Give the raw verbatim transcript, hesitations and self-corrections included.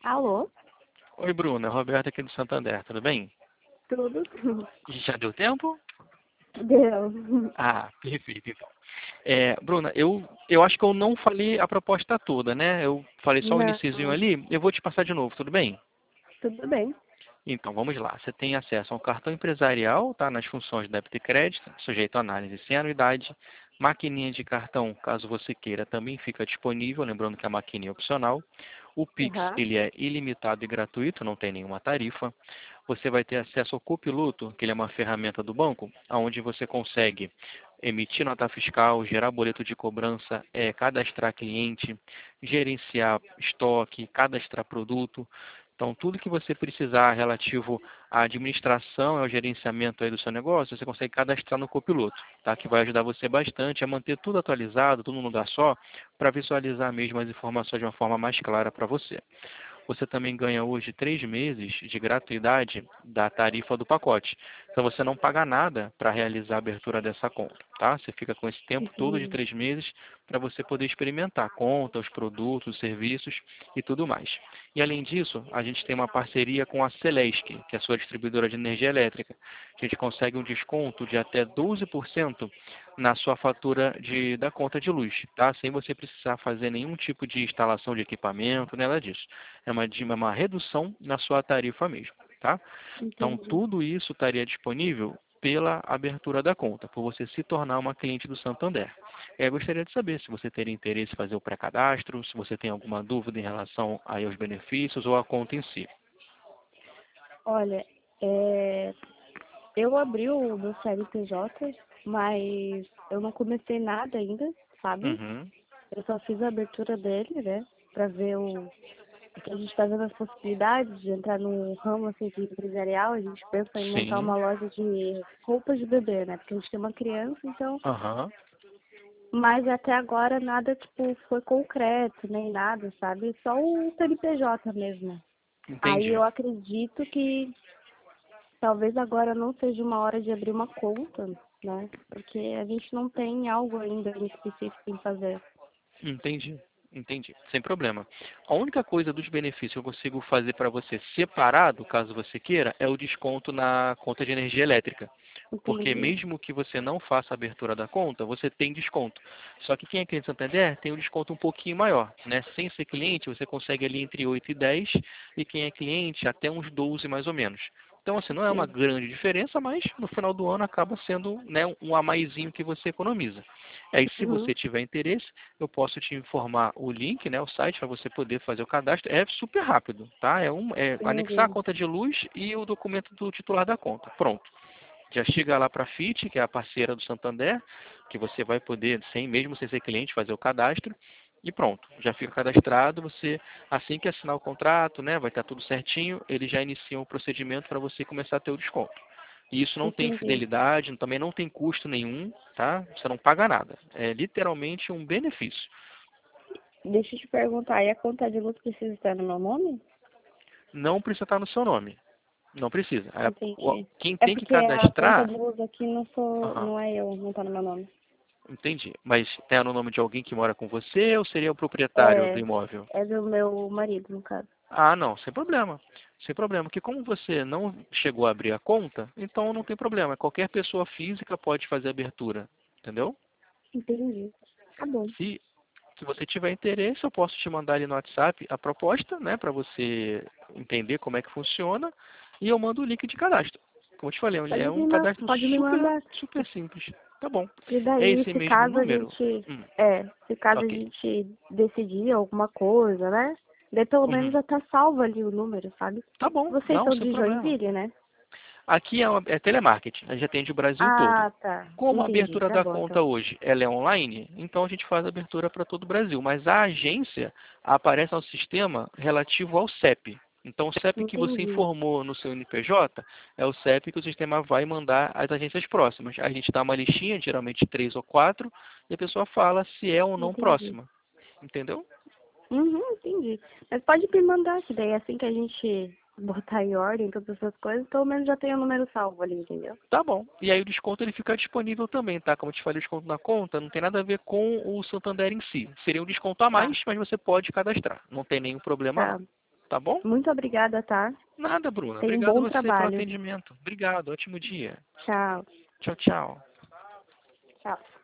Alô? Oi, Bruna. Roberto aqui do Santander. Tudo bem? Tudo? Já deu tempo? Deu. Ah, perfeito, então. É, Bruna, eu, eu acho que eu não falei a proposta toda, né? Eu falei só o iniciozinho Não, ali. Eu vou te passar de novo, tudo bem? tudo bem. Então, vamos lá. Você tem acesso a um cartão empresarial, tá? Nas funções de débito e crédito, sujeito à análise sem anuidade. Maquininha de cartão, caso você queira, também fica disponível, lembrando que a maquininha é opcional. O Pix, Aham. ele é ilimitado e gratuito, não tem nenhuma tarifa. Você vai ter acesso ao Copiloto, que ele é uma ferramenta do banco, onde você consegue emitir nota fiscal, gerar boleto de cobrança, é, cadastrar cliente, gerenciar estoque, cadastrar produto. Então, tudo que você precisar relativo à administração e ao gerenciamento aí do seu negócio, você consegue cadastrar no Copiloto, tá? Que vai ajudar você bastante a manter tudo atualizado, tudo num lugar só, para visualizar mesmo as informações de uma forma mais clara para você. Você também ganha hoje três meses de gratuidade da tarifa do pacote. Então você não paga nada para realizar a abertura dessa conta, tá? Você fica com esse tempo todo de Entendi. três meses para você poder experimentar a conta, os produtos, os serviços e tudo mais. E além disso, a gente tem uma parceria com a Celesc, que é a sua distribuidora de energia elétrica. A gente consegue um desconto de até doze por cento na sua fatura de, da conta de luz, tá? Sem você precisar fazer nenhum tipo de instalação de equipamento, nada disso. É uma, de- uma redução na sua tarifa mesmo, tá? Então, Entendi. tudo isso estaria disponível pela abertura da conta, por você se tornar uma cliente do Santander. Eu gostaria de saber se você teria interesse em fazer o pré-cadastro, se você tem alguma dúvida em relação aí aos benefícios ou à conta em si. Olha, é, eu abri o meu C N P J, mas eu não comecei nada ainda, sabe? Uhum. Eu só fiz a abertura dele, né? Pra ver o, o que a gente tá vendo as possibilidades de entrar num ramo assim de empresarial. A gente pensa em montar Sim. uma loja de roupas de bebê, né? Porque a gente tem uma criança, então. Aham. Mas até agora nada, tipo, foi concreto, nem nada, sabe? Só o C N P J mesmo. Aí Entendi. eu acredito que talvez agora não seja uma hora de abrir uma conta, né? Porque a gente não tem algo ainda em específico em fazer. Entendi, entendi. Sem problema. A única coisa dos benefícios que eu consigo fazer para você separado, caso você queira, é o desconto na conta de energia elétrica. Porque Entendi. mesmo que você não faça a abertura da conta, você tem desconto. Só que quem é cliente Santander tem um desconto um pouquinho maior, né? Sem ser cliente, você consegue ali entre oito e dez, e quem é cliente até uns doze mais ou menos. Então, assim, não é uma Sim. grande diferença, mas no final do ano acaba sendo, né, um a maisinho que você economiza. Aí, se Uhum. você tiver interesse, eu posso te informar o link, né, o site, para você poder fazer o cadastro. É super rápido, tá? É, um, é anexar a Entendi. conta de luz e o documento do titular da conta. Pronto. Já chega lá para a Fit, que é a parceira do Santander, que você vai poder, sem mesmo sem ser cliente, fazer o cadastro. E pronto, já fica cadastrado. Você, assim que assinar o contrato, né, vai estar tudo certinho, eles já iniciam o procedimento para você começar a ter o desconto. E isso não tem Entendi. fidelidade, também não tem custo nenhum, tá? Você não paga nada. É literalmente um benefício. Deixa eu te perguntar, e a conta de luz precisa estar no meu nome? Não precisa estar no seu nome. Não precisa. É, o- Entendi. Quem É tem que porque a conta cadastrar. de luz aqui não sou, Aham, não é eu, não tá no meu nome. entendi. Mas tem no nome de alguém que mora com você ou seria o proprietário do É, imóvel? é do meu marido, no caso. Ah, não, sem problema. Sem problema, porque como você não chegou a abrir a conta, então não tem problema. Qualquer pessoa física pode fazer a abertura, entendeu? Entendi. Tá bom. Se, se você tiver interesse, eu posso te mandar ali no WhatsApp a proposta, né, para você entender como é que funciona, e eu mando o link de cadastro. Como eu te falei, Pode é me, um ma- cadastro pode me super, mandar. super simples. Tá bom. E É daí, esse se mesmo caso a número? gente, Hum, é, se caso a ok. gente decidir alguma coisa, né? Daí pelo menos Uhum. já tá salvo ali o número, sabe? Tá bom, Vocês não, são sem de problema. Joinville, né? Aqui é, uma- é telemarketing, a gente atende o Brasil todo. Ah, tá. Como a Entendi. abertura Tá da bom, conta então. hoje ela é online, então a gente faz a abertura para todo o Brasil. Mas a agência aparece no sistema relativo ao C E P. Então o C E P que você Entendi. informou no seu N P J é o C E P que o sistema vai mandar às agências próximas. A gente dá uma listinha, geralmente três ou quatro, e a pessoa fala se é ou não Entendi. próxima. Entendeu? Uhum, entendi. Mas pode me mandar, que daí assim que a gente botar em ordem todas essas coisas, pelo menos já tem o número salvo ali, entendeu? Tá bom. E aí o desconto ele fica disponível também, tá? Como eu te falei, o desconto na conta não tem nada a ver com o Santander em si. Seria um desconto a Tá, mais, mas você pode cadastrar. Não tem nenhum problema não. tá. Tá bom? Muito obrigada, tá? Nada, Bruna. Tenha um Obrigado a bom você trabalho. pelo atendimento. Obrigado. Ótimo dia. Tchau. Tchau, tchau. Tchau.